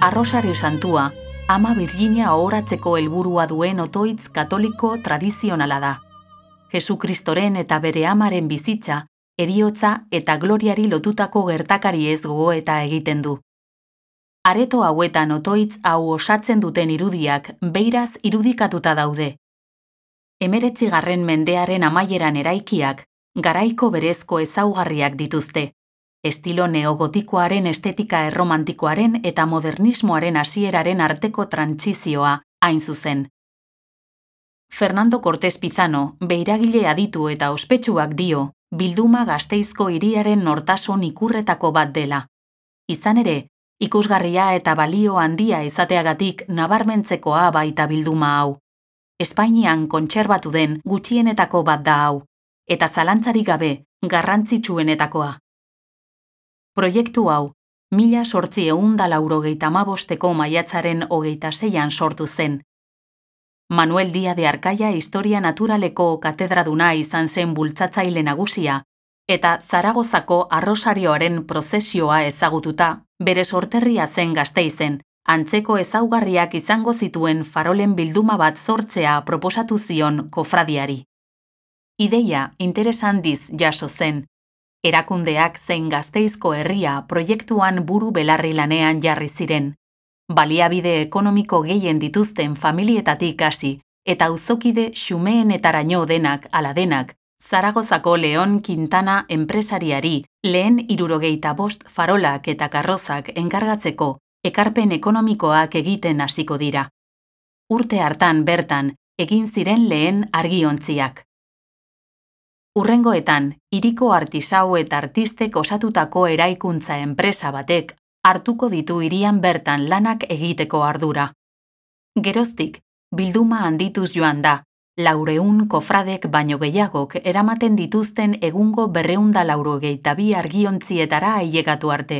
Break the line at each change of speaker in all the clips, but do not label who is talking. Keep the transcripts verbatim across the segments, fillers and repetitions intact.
Arrosario Santua, Ama Birjina ohoratzeko helburua duen otoitz katoliko tradizionala da. Jesukristoren eta bere amaren bizitza, heriotza eta gloriari lotutako gertakari ez gogoeta egiten du. Areto hauetan otoitz hau osatzen duten irudiak beiraz irudikatuta daude. Hemeretzigarren mendearen amaieran eraikiak garaiko berezko ezaugarriak dituzte. Estilo neogotikoaren estetika erromantikoaren eta modernismoaren hasieraren arteko trantsizioa hain zuzen. Fernando Cortés Pizano, beiragile aditu eta ospetsuak dio, bilduma Gasteizko hiriaren nortasun ikurretako bat dela. Izan ere, ikusgarria eta balio handia izateagatik nabarmentzekoa baita bilduma hau. Espainian kontserbatu den gutxienetako bat da hau, eta zalantzarik gabe garrantzitsuenetakoa. Proiektu hau, mila zortziehun eta laurogeita hamabosteko maiatzaren hogeita seian sortu zen. Manuel Díaz de Arkaia historia naturaleko katedraduna izan zen bultzatzaile nagusia, eta Zaragozako arrosarioaren prozesioa ezagututa, bere sorterria zen Gasteizen, antzeko ezaugarriak izango zituen farolen bilduma bat sortzea proposatu zion kofradiari. Ideia interes handiz jaso zen. Erakundeak zein Gasteizko herria proiektuan buru belarri lanean jarri ziren. Baliabide ekonomiko gehien dituzten familietatik hasi, eta auzokide xumeenetaraino denak ala denak, Zaragozako Leon Quintana enpresariari lehen hirurogeita bost farolak eta karrozak enkargatzeko ekarpen ekonomikoak egiten hasiko dira. Urte hartan bertan egin ziren lehen argiontziak. Hurrengoetan, hiriko artisau eta artistek osatutako eraikuntza enpresa batek hartuko ditu hirian bertan lanak egiteko ardura. Geroztik, bilduma handituz joan da, laureun kofradek baino gehiagok eramaten dituzten egungo berrehun eta laurogeita bi argiontzietara ailegatu arte.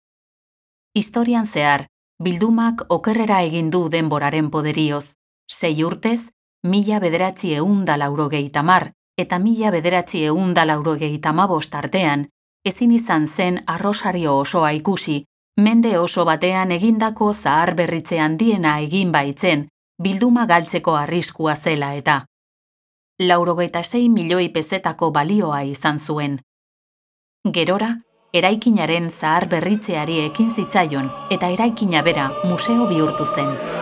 Historian zehar, bildumak okerrera egin du denboraren poderioz. Sei urtez, mila bederatziehun eta laurogeita hamar eta mila bederatziehun eta laurogeita hamabost artean, ezin izan zen arrosario osoa ikusi, mende oso batean egindako zahar berritze handiena egin baitzen, bilduma galtzeko arriskua zela eta. Laurogeita sei milioi pezetako balioa izan zuen. Gerora, eraikinaren zahar berritzeari ekin zitzaion eta eraikina bera museo bihurtu zen.